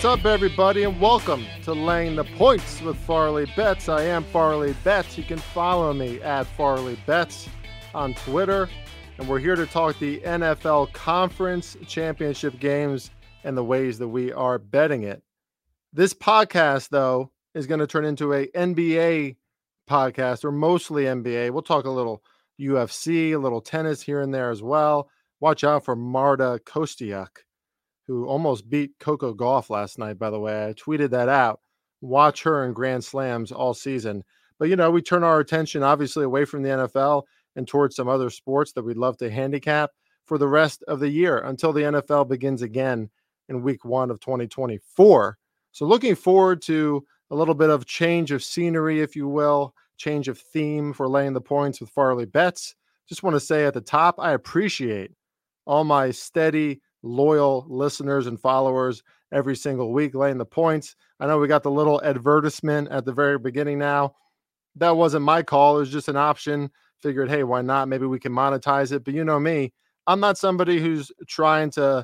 up, everybody, and welcome to Laying the Points with Farley Betts. I am Farley Betts. You can follow me at Farley Betts on Twitter, and we're here to talk the NFL Conference Championship games and the ways that we are betting it. This podcast, though, is going to turn into a NBA podcast, or mostly NBA. We'll talk a little UFC, a little tennis here and there as well. Watch out for Marta Kostyuk, who almost beat Coco Gauff last night, by the way. I tweeted that out. Watch her in Grand Slams all season. But, we turn our attention, obviously, away from the NFL and towards some other sports that we'd love to handicap for the rest of the year until the NFL begins again in week 1 of 2024. So looking forward to a little bit of change of scenery, if you will, change of theme for Laying the Points with Farley Betts. Just want to say at the top, I appreciate all my steady, loyal listeners and followers every single week laying the points. I know we got the little advertisement at the very beginning now. That wasn't my call. It was just an option. Figured, hey, why not? Maybe we can monetize it. But you know me, I'm not somebody who's trying to,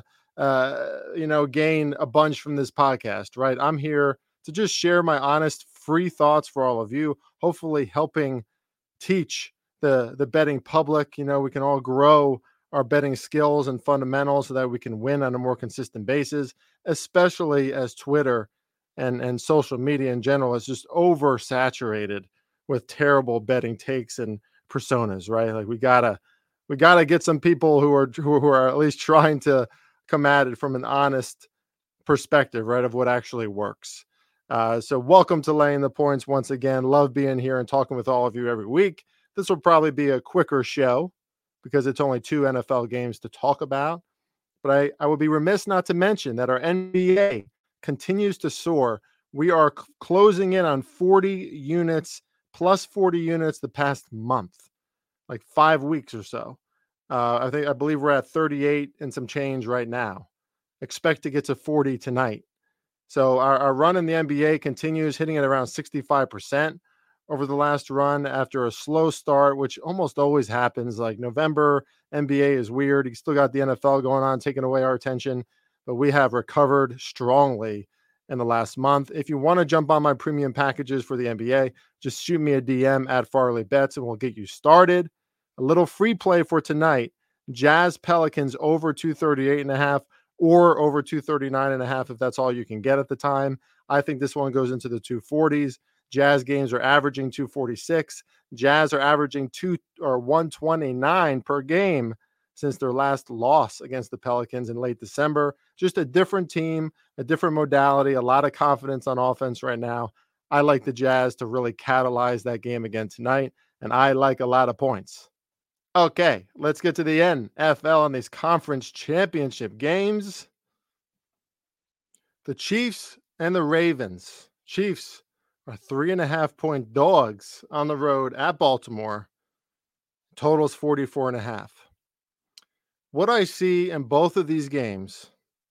gain a bunch from this podcast, right? I'm here to just share my honest, free thoughts for all of you, hopefully helping teach the betting public. We can all grow our betting skills and fundamentals so that we can win on a more consistent basis, especially as Twitter and social media in general is just oversaturated with terrible betting takes and personas, right? Like we gotta get some people who are at least trying to come at it from an honest perspective, right, of what actually works. So welcome to Laying the Points once again. Love being here and talking with all of you every week. This will probably be a quicker show because it's only 2 NFL games to talk about. But I would be remiss not to mention that our NBA continues to soar. We are closing in on 40 units, plus 40 units the past month, like 5 weeks or so. I believe we're at 38 and some change right now. Expect to get to 40 tonight. So our run in the NBA continues, hitting at around 65% over the last run after a slow start, which almost always happens. Like November, NBA is weird. You still got the NFL going on, taking away our attention, but we have recovered strongly in the last month. If you want to jump on my premium packages for the NBA, just shoot me a DM at Farley Betts and we'll get you started. A little free play for tonight: Jazz Pelicans over 238.5 or over 239.5 if that's all you can get at the time. I think this one goes into the 240s. Jazz games are averaging 246. Jazz are averaging 129 per game since their last loss against the Pelicans in late December. Just a different team, a different modality, a lot of confidence on offense right now. I like the Jazz to really catalyze that game again tonight, and I like a lot of points. Okay, let's get to the NFL and these conference championship games. The Chiefs and the Ravens. Chiefs are 3.5-point dogs on the road at Baltimore. Totals 44.5. What I see in both of these games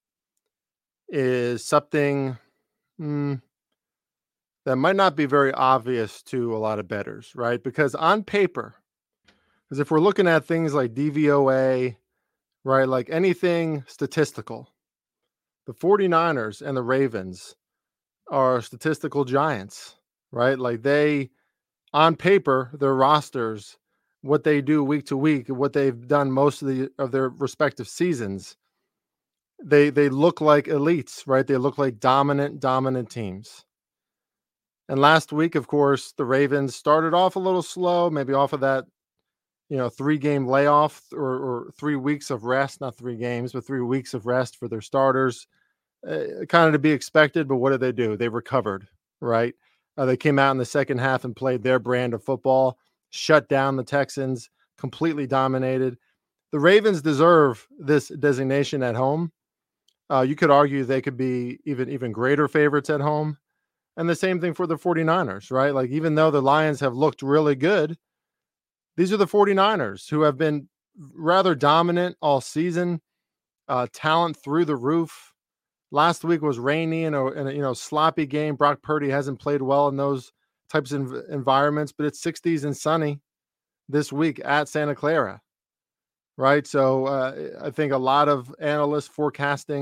is something that might not be very obvious to a lot of bettors, right? Because on paper, because if we're looking at things like DVOA, right, like anything statistical, the 49ers and the Ravens are statistical giants, right? Like they, on paper, their rosters, what they do week to week, what they've done most of their respective seasons, they look like elites, right? They look like dominant teams. And last week, of course, the Ravens started off a little slow, maybe off of that 3-game layoff or 3 weeks of rest, not 3 games, but 3 weeks of rest for their starters. Kind of to be expected, but what did they do? They recovered, right? They came out in the second half and played their brand of football, shut down the Texans, completely dominated. The Ravens deserve this designation at home. You could argue they could be even greater favorites at home. And the same thing for the 49ers, right? Like even though the Lions have looked really good, these are the 49ers who have been rather dominant all season, talent through the roof. Last week was rainy and a sloppy game. Brock Purdy hasn't played well in those types of environments, but it's 60s and sunny this week at Santa Clara, right? So I think a lot of analysts forecasting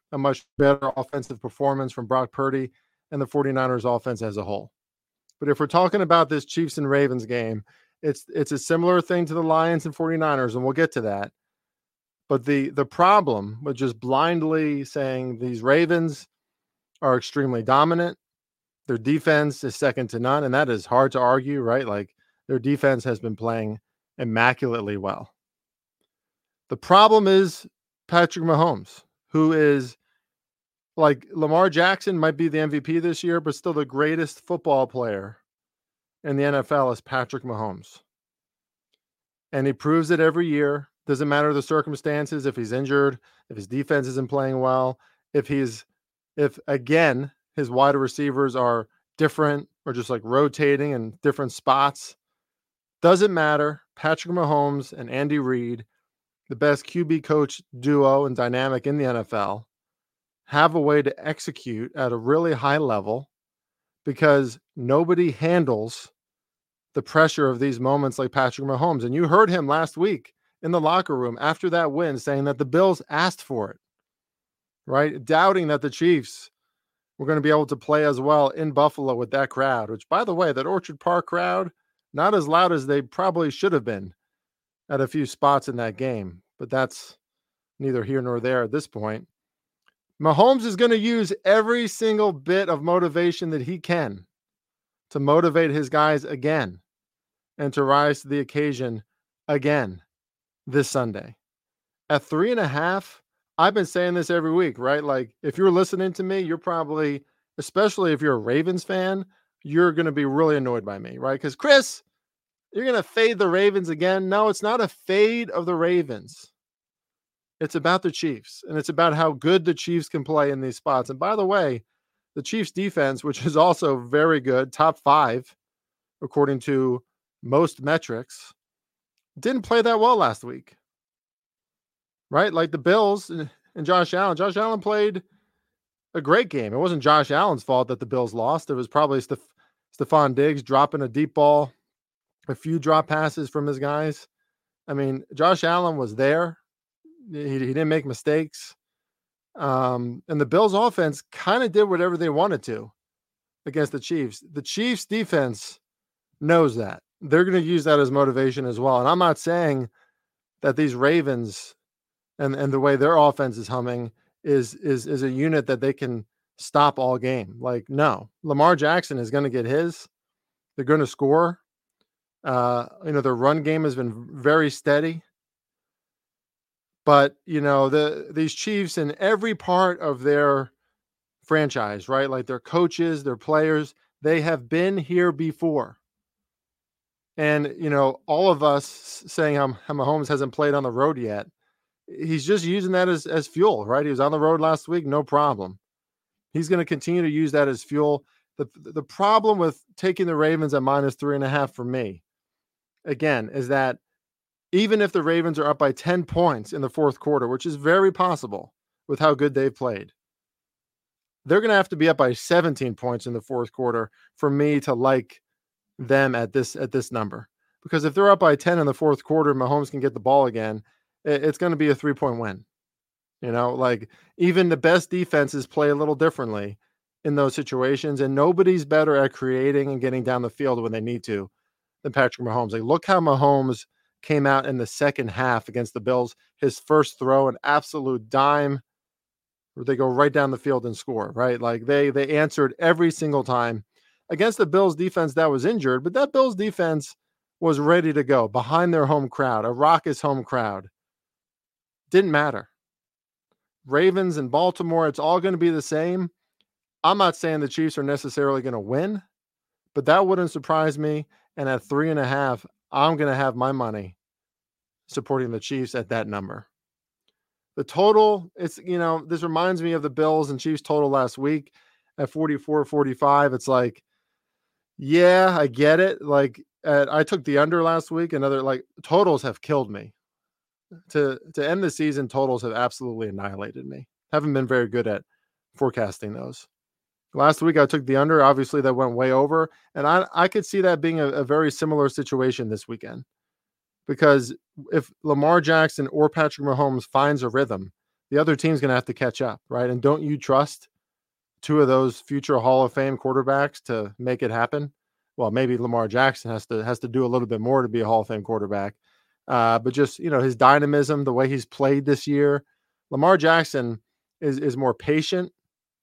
a much better offensive performance from Brock Purdy and the 49ers offense as a whole. But if we're talking about this Chiefs and Ravens game, it's a similar thing to the Lions and 49ers, and we'll get to that. But the problem with just blindly saying these Ravens are extremely dominant, their defense is second to none, and that is hard to argue, right? Like, their defense has been playing immaculately well. The problem is Patrick Mahomes, who is, like, Lamar Jackson might be the MVP this year, but still the greatest football player in the NFL is Patrick Mahomes. And he proves it every year. Doesn't matter the circumstances, if he's injured, if his defense isn't playing well, if again, his wide receivers are different or just like rotating in different spots. Doesn't matter. Patrick Mahomes and Andy Reid, the best QB coach duo and dynamic in the NFL, have a way to execute at a really high level because nobody handles the pressure of these moments like Patrick Mahomes. And you heard him last week in the locker room after that win saying that the Bills asked for it, right? Doubting that the Chiefs were going to be able to play as well in Buffalo with that crowd, which, by the way, that Orchard Park crowd, not as loud as they probably should have been at a few spots in that game, but that's neither here nor there at this point. Mahomes is going to use every single bit of motivation that he can to motivate his guys again and to rise to the occasion again this Sunday. At 3.5, I've been saying this every week, right? Like, if you're listening to me, you're probably, especially if you're a Ravens fan, you're going to be really annoyed by me, right? Because, Chris, you're going to fade the Ravens again. No, it's not a fade of the Ravens. It's about the Chiefs, and it's about how good the Chiefs can play in these spots. And by the way, the Chiefs defense, which is also very good, top 5, according to most metrics, didn't play that well last week. Right? Like the Bills and Josh Allen. Josh Allen played a great game. It wasn't Josh Allen's fault that the Bills lost. It was probably Stephon Diggs dropping a deep ball, a few drop passes from his guys. I mean, Josh Allen was there. He didn't make mistakes. And the Bills offense kind of did whatever they wanted to against the Chiefs. The Chiefs defense knows that. They're going to use that as motivation as well. And I'm not saying that these Ravens and the way their offense is humming is a unit that they can stop all game. Like, no, Lamar Jackson is going to get his. They're going to score. Their run game has been very steady. But, these Chiefs in every part of their franchise, right? Like their coaches, their players, they have been here before. And, all of us saying how Mahomes hasn't played on the road yet, he's just using that as fuel, right? He was on the road last week, no problem. He's going to continue to use that as fuel. The problem with taking the Ravens at -3.5 for me, again, is that even if the Ravens are up by 10 points in the fourth quarter, which is very possible with how good they've played, they're going to have to be up by 17 points in the fourth quarter for me to like them at this number. Because if they're up by 10 in the fourth quarter, Mahomes can get the ball again, it's going to be a 3-point win. Like, even the best defenses play a little differently in those situations, and nobody's better at creating and getting down the field when they need to than Patrick Mahomes. Like, look how Mahomes came out in the second half against the Bills. His first throw, an absolute dime, where they go right down the field and score, right? Like, they answered every single time against the Bills defense that was injured, but that Bills defense was ready to go behind their home crowd, a raucous home crowd. Didn't matter. Ravens and Baltimore, it's all going to be the same. I'm not saying the Chiefs are necessarily going to win, but that wouldn't surprise me. And at 3.5, I'm going to have my money supporting the Chiefs at that number. The total, it's, this reminds me of the Bills and Chiefs total last week at 44-45. It's like, yeah, I get it. Like, I took the under last week. Totals have killed me. To end the season, totals have absolutely annihilated me. Haven't been very good at forecasting those. Last week, I took the under. Obviously, that went way over. And I could see that being a very similar situation this weekend. Because if Lamar Jackson or Patrick Mahomes finds a rhythm, the other team's going to have to catch up, right? And don't you trust two of those future Hall of Fame quarterbacks to make it happen? Well, maybe Lamar Jackson has to do a little bit more to be a Hall of Fame quarterback. But just, his dynamism, the way he's played this year, Lamar Jackson is more patient.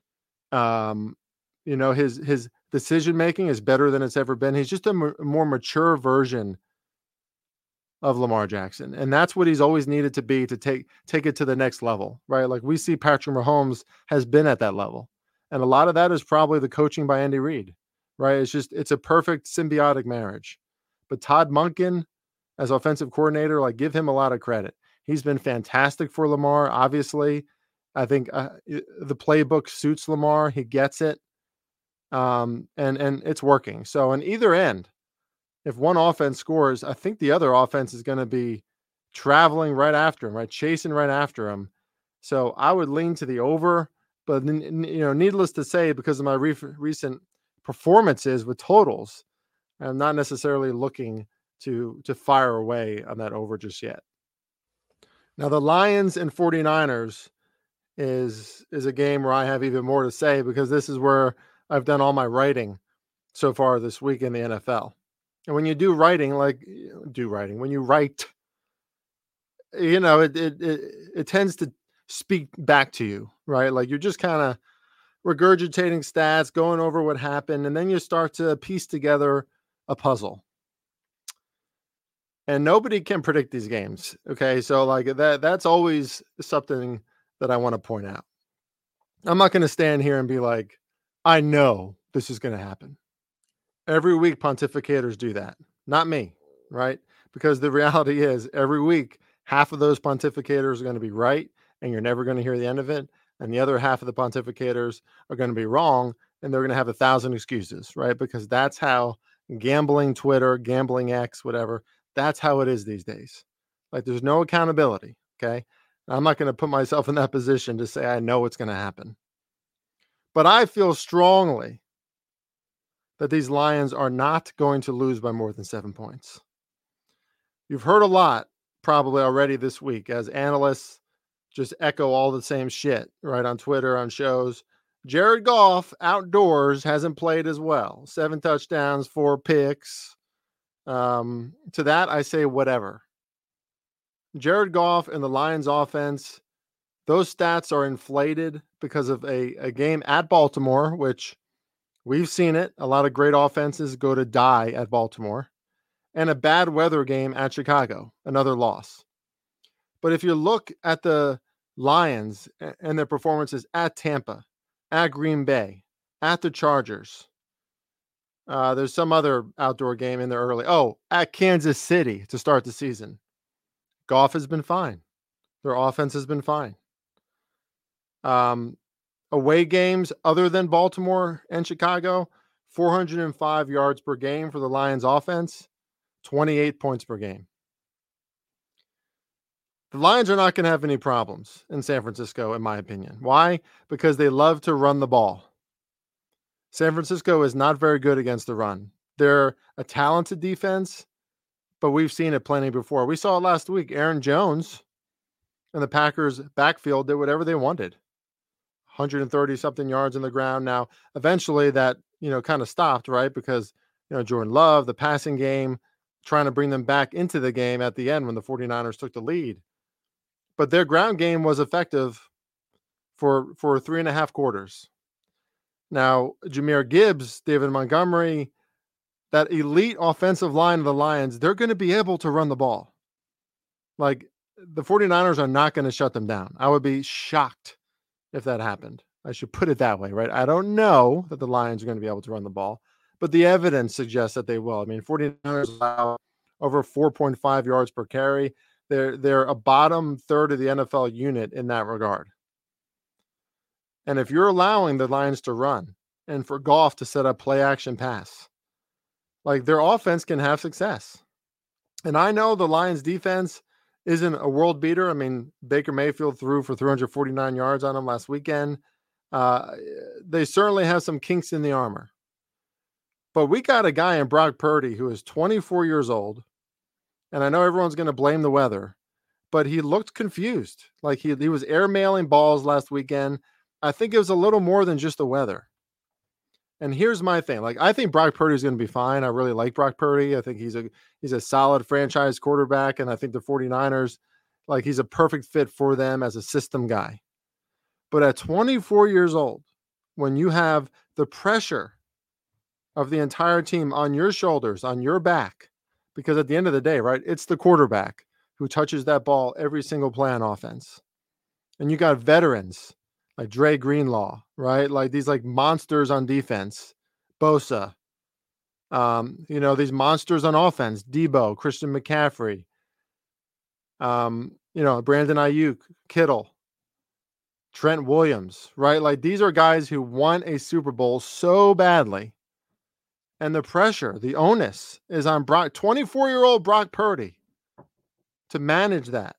His decision making is better than it's ever been. He's just a more mature version of Lamar Jackson, and that's what he's always needed to be to take it to the next level, right? Like we see Patrick Mahomes has been at that level, and a lot of that is probably the coaching by Andy Reid, right? It's a perfect symbiotic marriage. But Todd Monken, as offensive coordinator, like give him a lot of credit. He's been fantastic for Lamar. Obviously, I think the playbook suits Lamar. He gets it, and it's working. So on either end, if one offense scores, I think the other offense is going to be traveling right after him, right? Chasing right after him. So I would lean to the over, but needless to say, because of my recent performances with totals, I'm not necessarily looking to fire away on that over just yet. Now the Lions and 49ers is a game where I have even more to say, because this is where I've done all my writing so far this week in the NFL. And when you do writing, when you write, it tends to speak back to you, right? Like you're just kind of regurgitating stats, going over what happened, and then you start to piece together a puzzle. And nobody can predict these games. Okay. So that's always something that I want to point out. I'm not going to stand here and be like, I know this is going to happen. Every week, pontificators do that. Not me, right? Because the reality is every week, half of those pontificators are going to be right, and you're never going to hear the end of it. And the other half of the pontificators are going to be wrong, and they're going to have 1,000 excuses, right? Because that's how gambling Twitter, gambling X, whatever, that's how it is these days. Like there's no accountability, okay? I'm not going to put myself in that position to say I know what's going to happen. But I feel strongly that these Lions are not going to lose by more than 7 points. You've heard a lot probably already this week as analysts just echo all the same shit, right? On Twitter, on shows. Jared Goff outdoors hasn't played as well. 7 touchdowns, 4 picks. To that, I say whatever. Jared Goff and the Lions offense, those stats are inflated because of a game at Baltimore, which we've seen it. A lot of great offenses go to die at Baltimore, and a bad weather game at Chicago, another loss. But if you look at the Lions and their performances at Tampa, at Green Bay, at the Chargers, there's some other outdoor game in there early. Oh, at Kansas City to start the season. Goff has been fine. Their offense has been fine. Away games other than Baltimore and Chicago, 405 yards per game for the Lions offense, 28 points per game. The Lions are not going to have any problems in San Francisco, in my opinion. Why? Because they love to run the ball. San Francisco is not very good against the run. They're a talented defense, but we've seen it plenty before. We saw it last week. Aaron Jones and the Packers backfield did whatever they wanted. 130-something yards in the ground. Now, eventually that, kind of stopped, right? Because, Jordan Love, the passing game, trying to bring them back into the game at the end when the 49ers took the lead. But their ground game was effective for 3.5 quarters. Now, Jahmyr Gibbs, David Montgomery, that elite offensive line of the Lions, they're going to be able to run the ball. Like, the 49ers are not going to shut them down. I would be shocked if that happened. I should put it that way, right? I don't know that the Lions are going to be able to run the ball, but the evidence suggests that they will. I mean, 49ers allow over 4.5 yards per carry. They're a bottom third of the NFL unit in that regard. And if you're allowing the Lions to run and for Goff to set up play action pass, like their offense can have success. And I know the Lions defense isn't a world beater. I mean, Baker Mayfield threw for 349 yards on them last weekend. They certainly have some kinks in the armor. But we got a guy in Brock Purdy who is 24 years old. And I know everyone's going to blame the weather, but he looked confused. Like he was airmailing balls last weekend. I think it was a little more than just the weather. And here's my thing. Like, I think Brock Purdy is going to be fine. I really like Brock Purdy. I think he's a solid franchise quarterback. And I think the 49ers, like, he's a perfect fit for them as a system guy. But at 24 years old, when you have the pressure of the entire team on your shoulders, on your back, because at the end of the day, right, it's the quarterback who touches that ball every single play on offense. And you got veterans like Dre Greenlaw, right? Like these like monsters on defense, Bosa, these monsters on offense, Debo, Christian McCaffrey, Brandon Ayuk, Kittle, Trent Williams, right? Like these are guys who won a Super Bowl so badly. And the pressure, the onus is on 24-year-old Brock Purdy to manage that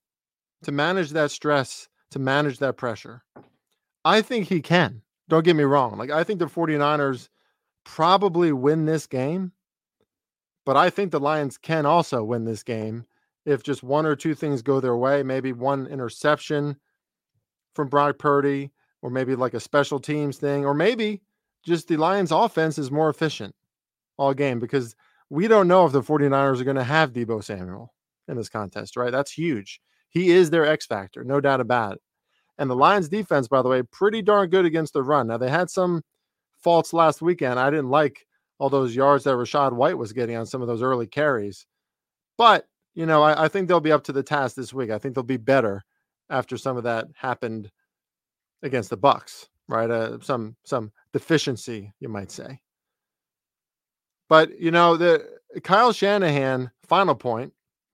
stress, to manage that pressure. I think he can. Don't get me wrong. Like, I think the 49ers probably win this game, but I think the Lions can also win this game if just one or two things go their way. Maybe one interception from Brock Purdy, or maybe like a special teams thing, or maybe just the Lions offense is more efficient all game, because we don't know if the 49ers are going to have Debo Samuel in this contest, right? That's huge. He is their X factor, no doubt about it. And the Lions defense, by the way, pretty darn good against the run. Now, they had some faults last weekend. I didn't like all those yards that Rachaad White was getting on some of those early carries. But, I think they'll be up to the task this week. I think they'll be better after some of that happened against the Bucks, right? Some deficiency, you might say. But, the Kyle Shanahan, final point,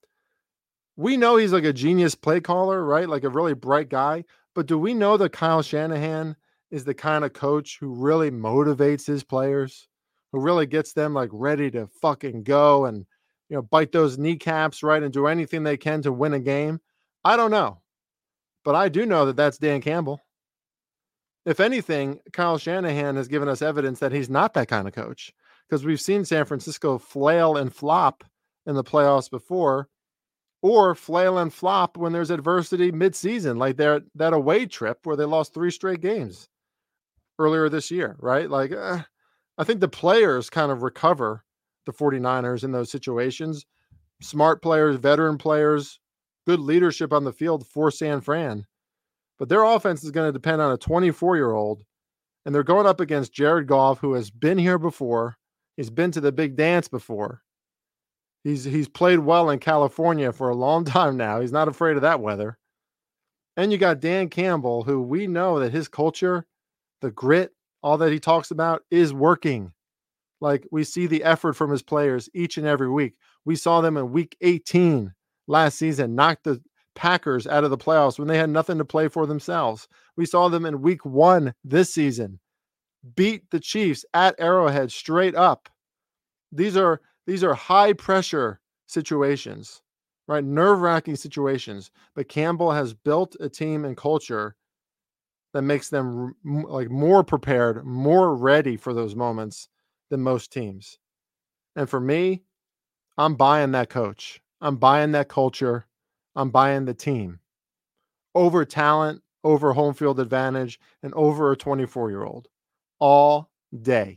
we know he's like a genius play caller, right? Like a really bright guy. But do we know that Kyle Shanahan is the kind of coach who really motivates his players, who really gets them like ready to fucking go and, bite those kneecaps, right? And do anything they can to win a game? I don't know. But I do know that that's Dan Campbell. If anything, Kyle Shanahan has given us evidence that he's not that kind of coach, because we've seen San Francisco flail and flop in the playoffs before, or flail and flop when there's adversity midseason, like that away trip where they lost 3 straight games earlier this year, right? Like, I think the players kind of recover the 49ers in those situations. Smart players, veteran players, good leadership on the field for San Fran. But their offense is going to depend on a 24-year-old, and they're going up against Jared Goff, who has been here before. He's been to the big dance before. He's played well in California for a long time now. He's not afraid of that weather. And you got Dan Campbell, who we know that his culture, the grit, all that he talks about is working. Like, we see the effort from his players each and every week. We saw them in week 18 last season knock the Packers out of the playoffs when they had nothing to play for themselves. We saw them in week 1 this season beat the Chiefs at Arrowhead straight up. These are high pressure situations, right? Nerve-wracking situations. But Campbell has built a team and culture that makes them like more prepared, more ready for those moments than most teams. And for me, I'm buying that coach. I'm buying that culture. I'm buying the team over talent, over home field advantage, and over a 24-year-old all day.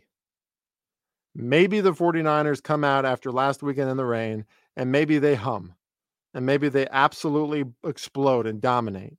Maybe the 49ers come out after last weekend in the rain, and maybe they hum, and maybe they absolutely explode and dominate.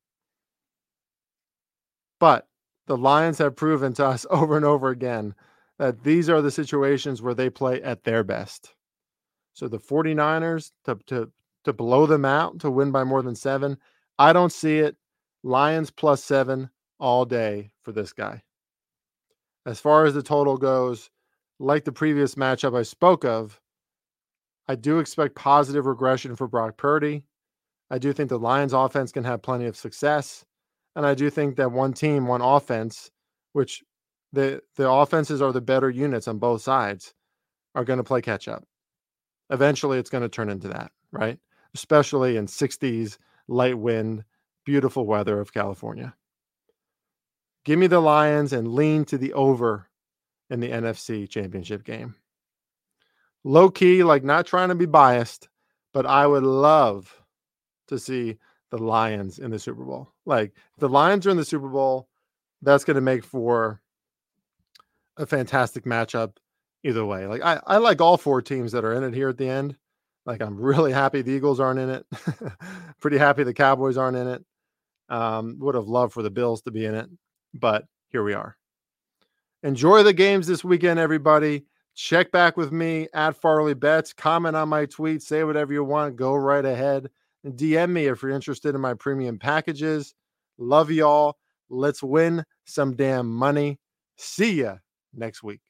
But the Lions have proven to us over and over again that these are the situations where they play at their best. So the 49ers to blow them out, to win by more than 7, I don't see it. Lions plus 7 all day for this guy. As far as the total goes, like the previous matchup I spoke of, I do expect positive regression for Brock Purdy. I do think the Lions offense can have plenty of success. And I do think that one team, one offense, which the offenses are the better units on both sides, are going to play catch up. Eventually, it's going to turn into that, right? Especially in 60s, light wind, beautiful weather of California. Give me the Lions and lean to the over in the NFC Championship game. Low key, like not trying to be biased, but I would love to see the Lions in the Super Bowl. Like, if the Lions are in the Super Bowl, that's going to make for a fantastic matchup either way. Like, I like all 4 teams that are in it here at the end. Like, I'm really happy the Eagles aren't in it. Pretty happy the Cowboys aren't in it. Would have loved for the Bills to be in it, but here we are. Enjoy the games this weekend, everybody. Check back with me at Farley Bets. Comment on my tweet. Say whatever you want. Go right ahead. And DM me if you're interested in my premium packages. Love y'all. Let's win some damn money. See ya next week.